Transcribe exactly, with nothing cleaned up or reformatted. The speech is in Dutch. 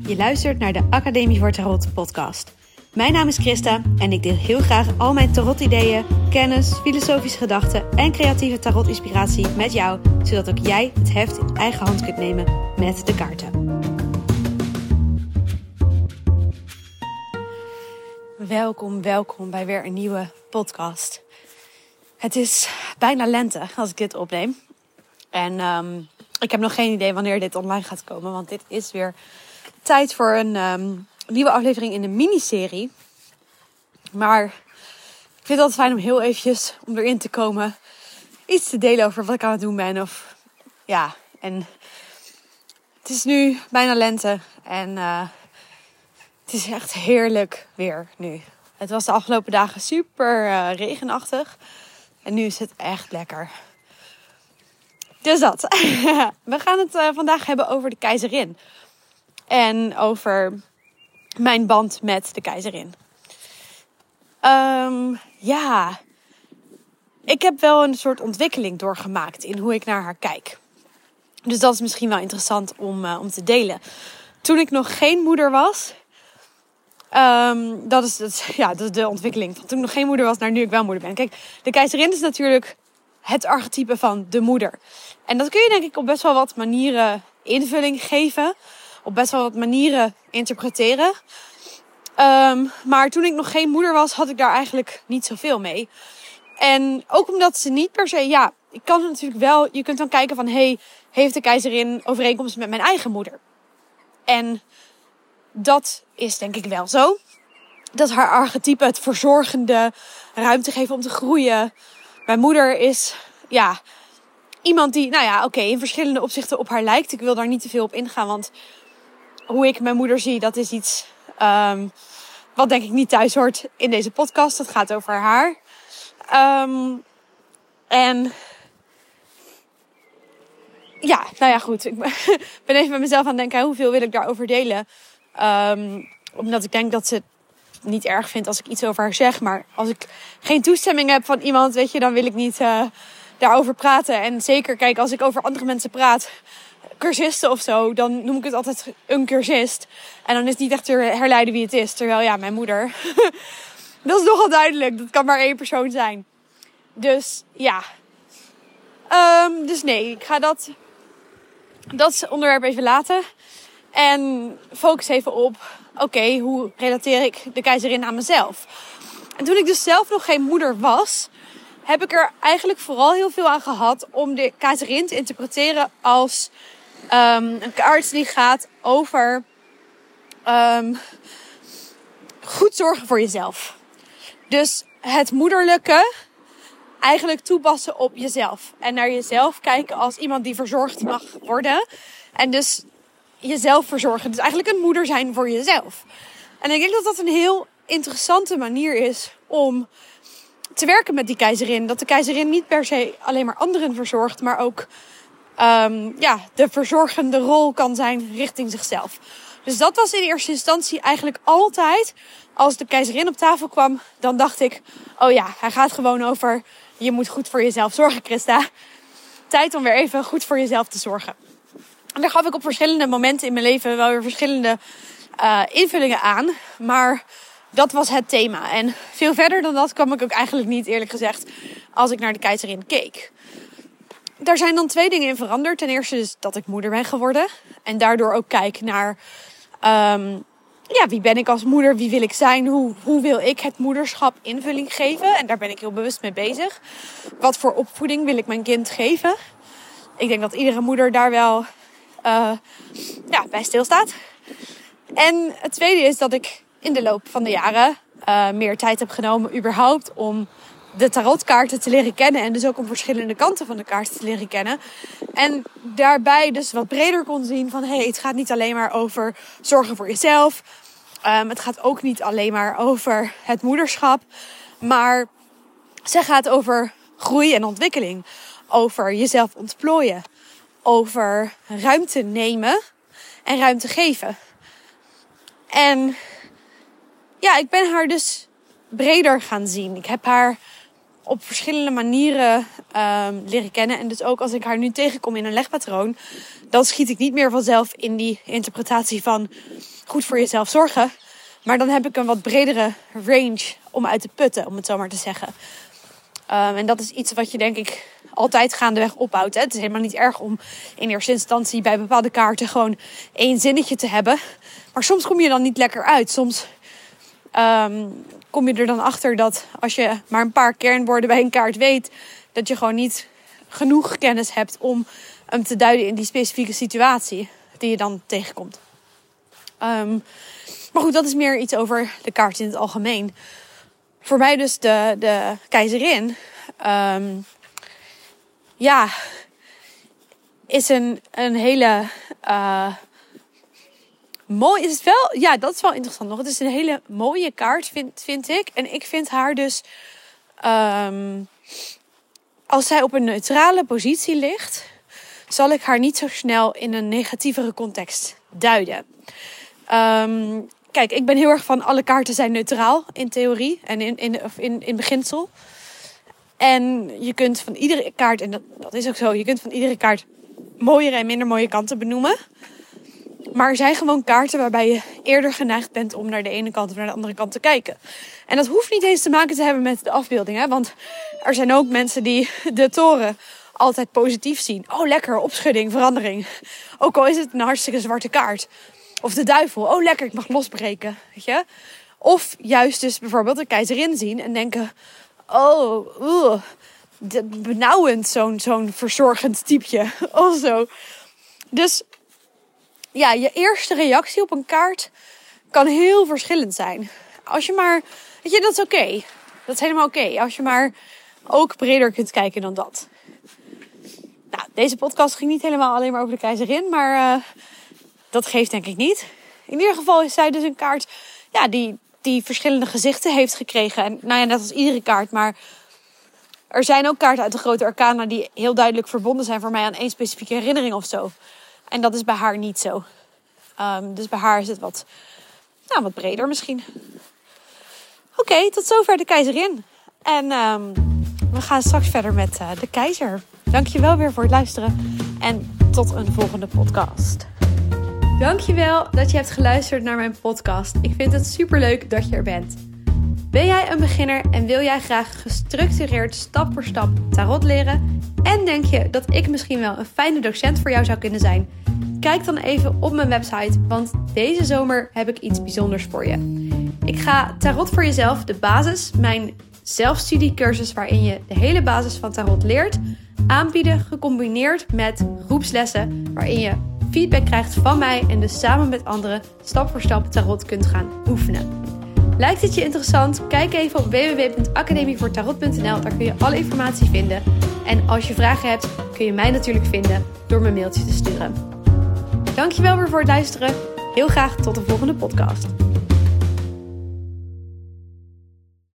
Je luistert naar de Academie voor Tarot podcast. Mijn naam is Christa en ik deel heel graag al mijn tarot-ideeën, kennis, filosofische gedachten en creatieve tarot-inspiratie met jou, zodat ook jij het heft in eigen hand kunt nemen met de kaarten. Welkom, welkom bij weer een nieuwe podcast. Het is bijna lente als ik dit opneem. En um, ik heb nog geen idee wanneer dit online gaat komen, want dit is weer tijd voor een um, nieuwe aflevering in de miniserie. Maar ik vind het altijd fijn om heel eventjes, om erin te komen, iets te delen over wat ik aan het doen ben. Of ja, en het is nu bijna lente en uh, het is echt heerlijk weer nu. Het was de afgelopen dagen super uh, regenachtig en nu is het echt lekker. Dus dat. We gaan het uh, vandaag hebben over de keizerin. En over mijn band met de keizerin. Um, ja. Ik heb wel een soort ontwikkeling doorgemaakt in hoe ik naar haar kijk. Dus dat is misschien wel interessant om, uh, om te delen. Toen ik nog geen moeder was. Um, dat, is het, ja, dat is de ontwikkeling. Van toen ik nog geen moeder was naar nu ik wel moeder ben. Kijk, de keizerin is natuurlijk het archetype van de moeder. En dat kun je denk ik op best wel wat manieren invulling geven. Op best wel wat manieren interpreteren. Um, maar toen ik nog geen moeder was, had ik daar eigenlijk niet zoveel mee. En ook omdat ze niet per se... Ja, ik kan natuurlijk wel... Je kunt dan kijken van... Hey, heeft de keizerin overeenkomsten met mijn eigen moeder? En dat is denk ik wel zo. Dat haar archetype, het verzorgende, ruimte geven om te groeien. Mijn moeder is... Ja... Iemand die, nou ja, oké, okay, in verschillende opzichten op haar lijkt. Ik wil daar niet te veel op ingaan, want hoe ik mijn moeder zie, dat is iets um, wat denk ik niet thuis hoort in deze podcast. Het gaat over haar. Um, en ja, nou ja, goed. Ik ben even met mezelf aan het denken, hoeveel wil ik daarover delen? Um, omdat ik denk dat ze het niet erg vindt als ik iets over haar zeg. Maar als ik geen toestemming heb van iemand, weet je, dan wil ik niet... Uh, daarover praten. En zeker, kijk, als ik over andere mensen praat, cursisten of zo, dan noem ik het altijd een cursist. En dan is het niet echt te herleiden wie het is. Terwijl, ja, mijn moeder. Dat is nogal duidelijk. Dat kan maar één persoon zijn. Dus, ja. Um, dus nee, ik ga dat, dat onderwerp even laten. En focus even op, oké, okay, hoe relateer ik de keizerin aan mezelf? En toen ik dus zelf nog geen moeder was, heb ik er eigenlijk vooral heel veel aan gehad om de keizerin te interpreteren als um, een kaart die gaat over um, goed zorgen voor jezelf. Dus het moederlijke eigenlijk toepassen op jezelf. En naar jezelf kijken als iemand die verzorgd mag worden. En dus jezelf verzorgen. Dus eigenlijk een moeder zijn voor jezelf. En ik denk dat dat een heel interessante manier is om te werken met die keizerin. Dat de keizerin niet per se alleen maar anderen verzorgt, maar ook um, ja, de verzorgende rol kan zijn richting zichzelf. Dus dat was in eerste instantie eigenlijk altijd, als de keizerin op tafel kwam, dan dacht ik, oh ja, hij gaat gewoon over, je moet goed voor jezelf zorgen, Christa. Tijd om weer even goed voor jezelf te zorgen. En daar gaf ik op verschillende momenten in mijn leven wel weer verschillende uh, invullingen aan, maar dat was het thema. En veel verder dan dat kwam ik ook eigenlijk niet, eerlijk gezegd, als ik naar de keizerin keek. Daar zijn dan twee dingen in veranderd. Ten eerste dus dat ik moeder ben geworden. En daardoor ook kijk naar, um, ja, wie ben ik als moeder? Wie wil ik zijn? Hoe, hoe wil ik het moederschap invulling geven? En daar ben ik heel bewust mee bezig. Wat voor opvoeding wil ik mijn kind geven? Ik denk dat iedere moeder daar wel uh, ja, bij stilstaat. En het tweede is dat ik in de loop van de jaren uh, meer tijd heb genomen überhaupt om de tarotkaarten te leren kennen. En dus ook om verschillende kanten van de kaarten te leren kennen. En daarbij dus wat breder kon zien van, hey, het gaat niet alleen maar over zorgen voor jezelf. Um, het gaat ook niet alleen maar over het moederschap. Maar ze gaat over groei en ontwikkeling. Over jezelf ontplooien. Over ruimte nemen en ruimte geven. En ja, ik ben haar dus breder gaan zien. Ik heb haar op verschillende manieren um, leren kennen. En dus ook als ik haar nu tegenkom in een legpatroon, dan schiet ik niet meer vanzelf in die interpretatie van goed voor jezelf zorgen. Maar dan heb ik een wat bredere range om uit te putten, om het zo maar te zeggen. Um, en dat is iets wat je denk ik altijd gaandeweg opbouwt. Hè? Het is helemaal niet erg om in eerste instantie bij bepaalde kaarten gewoon één zinnetje te hebben. Maar soms kom je dan niet lekker uit. Soms um, kom je er dan achter dat als je maar een paar kernwoorden bij een kaart weet, dat je gewoon niet genoeg kennis hebt om hem te duiden in die specifieke situatie die je dan tegenkomt. Um, maar goed, dat is meer iets over de kaart in het algemeen. Voor mij dus de, de keizerin. Um, ja, is een, een hele uh, mooi. Is het wel? Ja, dat is wel interessant nog. Het is een hele mooie kaart, vind, vind ik. En ik vind haar dus, um, als zij op een neutrale positie ligt, zal ik haar niet zo snel in een negatievere context duiden. Um, kijk, ik ben heel erg van alle kaarten zijn neutraal in theorie en in, in, of in, in beginsel. En je kunt van iedere kaart, en dat, dat is ook zo, je kunt van iedere kaart mooiere en minder mooie kanten benoemen. Maar er zijn gewoon kaarten waarbij je eerder geneigd bent om naar de ene kant of naar de andere kant te kijken. En dat hoeft niet eens te maken te hebben met de afbeelding. Hè? Want er zijn ook mensen die de toren altijd positief zien. Oh, lekker, opschudding, verandering. Ook al is het een hartstikke zwarte kaart. Of de duivel. Oh, lekker, ik mag losbreken. Weet je? Of juist dus bijvoorbeeld de keizerin zien en denken, oh, oeh, benauwend, zo'n, zo'n verzorgend typeje. Of zo. Dus ja, je eerste reactie op een kaart kan heel verschillend zijn. Als je maar, weet je, dat is oké. Okay. Dat is helemaal oké. Okay. Als je maar ook breder kunt kijken dan dat. Nou, deze podcast ging niet helemaal alleen maar over de keizerin, maar uh, dat geeft denk ik niet. In ieder geval is zij dus een kaart, ja, die, die verschillende gezichten heeft gekregen. En nou ja, net als iedere kaart, maar er zijn ook kaarten uit de grote arcana die heel duidelijk verbonden zijn voor mij aan één specifieke herinnering of zo. En dat is bij haar niet zo. Um, dus bij haar is het wat, nou, wat breder misschien. Oké, okay, tot zover de keizerin. En um, we gaan straks verder met uh, de keizer. Dankjewel weer voor het luisteren. En tot een volgende podcast. Dankjewel dat je hebt geluisterd naar mijn podcast. Ik vind het superleuk dat je er bent. Ben jij een beginner en wil jij graag gestructureerd stap voor stap tarot leren? En denk je dat ik misschien wel een fijne docent voor jou zou kunnen zijn? Kijk dan even op mijn website, want deze zomer heb ik iets bijzonders voor je. Ik ga Tarot voor Jezelf, de basis, mijn zelfstudiecursus waarin je de hele basis van tarot leert, aanbieden gecombineerd met groepslessen waarin je feedback krijgt van mij en dus samen met anderen stap voor stap tarot kunt gaan oefenen. Lijkt het je interessant? Kijk even op w w w punt academie voor tarot punt n l. Daar kun je alle informatie vinden. En als je vragen hebt, kun je mij natuurlijk vinden door me een mailtje te sturen. Dankjewel weer voor het luisteren. Heel graag tot de volgende podcast.